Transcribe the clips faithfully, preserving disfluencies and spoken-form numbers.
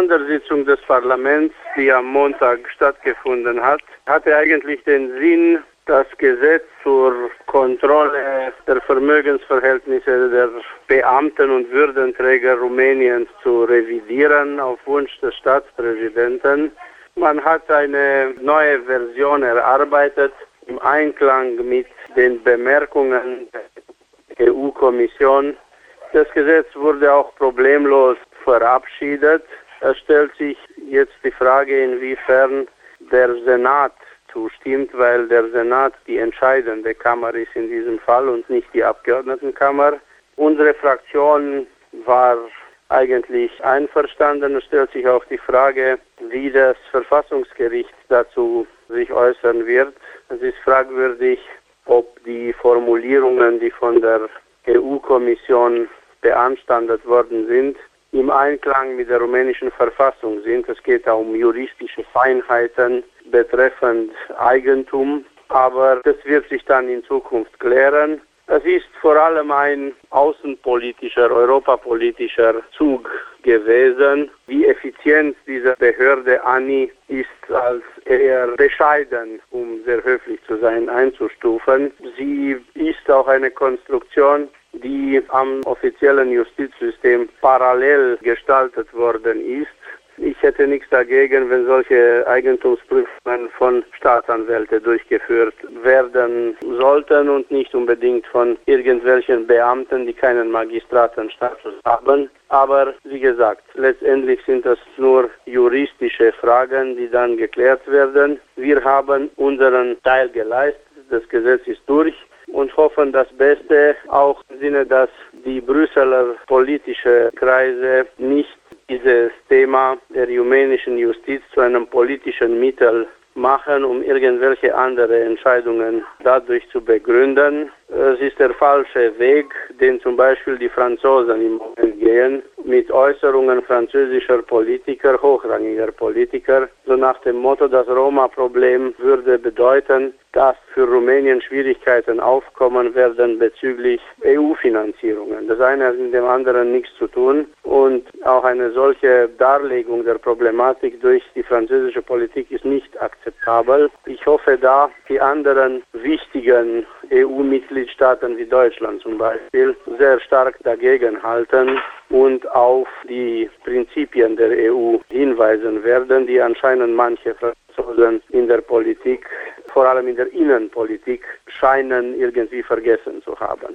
Sondersitzung des Parlaments, die am Montag stattgefunden hat, hatte eigentlich den Sinn, das Gesetz zur Kontrolle der Vermögensverhältnisse der Beamten und Würdenträger Rumäniens zu revidieren auf Wunsch des Staatspräsidenten. Man hat eine neue Version erarbeitet im Einklang mit den Bemerkungen der E U-Kommission. Das Gesetz wurde auch problemlos verabschiedet. Es stellt sich jetzt die Frage, inwiefern der Senat zustimmt, weil der Senat die entscheidende Kammer ist in diesem Fall und nicht die Abgeordnetenkammer. Unsere Fraktion war eigentlich einverstanden. Es stellt sich auch die Frage, wie das Verfassungsgericht dazu sich äußern wird. Es ist fragwürdig, ob die Formulierungen, die von der E U-Kommission beanstandet worden sind, im Einklang mit der rumänischen Verfassung sind. Es geht auch um juristische Feinheiten betreffend Eigentum, aber das wird sich dann in Zukunft klären. Es ist vor allem ein außenpolitischer, europapolitischer Zug gewesen. Wie effizient diese Behörde A N I ist als eher bescheiden, um sehr höflich zu sein, einzustufen. Sie ist auch eine Konstruktion, die am offiziellen Justizsystem parallel gestaltet worden ist. Ich hätte nichts dagegen, wenn solche Eigentumsprüfungen von Staatsanwälten durchgeführt werden sollten und nicht unbedingt von irgendwelchen Beamten, die keinen Magistratenstatus haben. Aber wie gesagt, letztendlich sind das nur juristische Fragen, die dann geklärt werden. Wir haben unseren Teil geleistet, das Gesetz ist durch und hoffen das Beste, auch im Sinne, dass die Brüsseler politische Kreise nicht dieses Thema der rumänischen Justiz zu einem politischen Mittel machen, um irgendwelche andere Entscheidungen dadurch zu begründen. Es ist der falsche Weg, den zum Beispiel die Franzosen im Moment gehen, mit Äußerungen französischer Politiker, hochrangiger Politiker, so nach dem Motto, das Roma-Problem würde bedeuten, dass für Rumänien Schwierigkeiten aufkommen werden bezüglich E U-Finanzierungen. Das eine hat mit dem anderen nichts zu tun und auch eine solche Darlegung der Problematik durch die französische Politik ist nicht akzeptabel. Ich hoffe da, die anderen wichtigen E U-Mitgliedstaaten wie Deutschland zum Beispiel sehr stark dagegen halten und auf die Prinzipien der E U hinweisen werden, die anscheinend manche Franzosen in der Politik, vor allem in der Innenpolitik, scheinen irgendwie vergessen zu haben.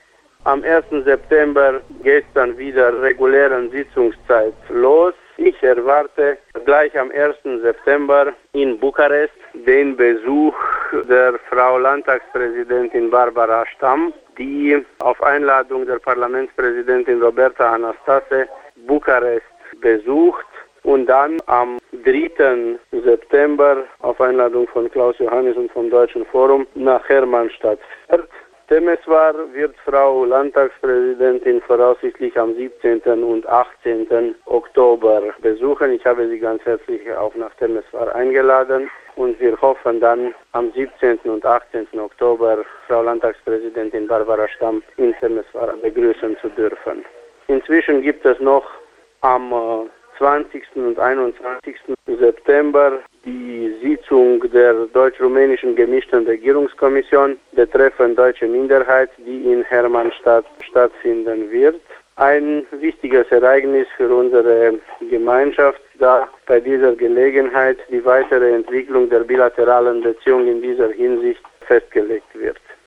Am ersten September geht dann wieder regulären Sitzungszeit los. Ich erwarte gleich am ersten September in Bukarest den Besuch der Frau Landtagspräsidentin Barbara Stamm, die auf Einladung der Parlamentspräsidentin Roberta Anastase Bukarest besucht und dann am dritten September auf Einladung von Klaus Johannes und vom Deutschen Forum nach Hermannstadt fährt. Temeswar wird Frau Landtagspräsidentin voraussichtlich am siebzehnten und achtzehnten Oktober besuchen. Ich habe sie ganz herzlich auch nach Temeswar eingeladen und wir hoffen dann am siebzehnten und achtzehnten Oktober Frau Landtagspräsidentin Barbara Stamm in Temeswar begrüßen zu dürfen. Inzwischen gibt es noch am zwanzigsten und einundzwanzigsten September die Sitzung der deutsch-rumänischen gemischten Regierungskommission betreffend deutsche Minderheit, die in Hermannstadt stattfinden wird. Ein wichtiges Ereignis für unsere Gemeinschaft, da bei dieser Gelegenheit die weitere Entwicklung der bilateralen Beziehungen in dieser Hinsicht festgelegt wird.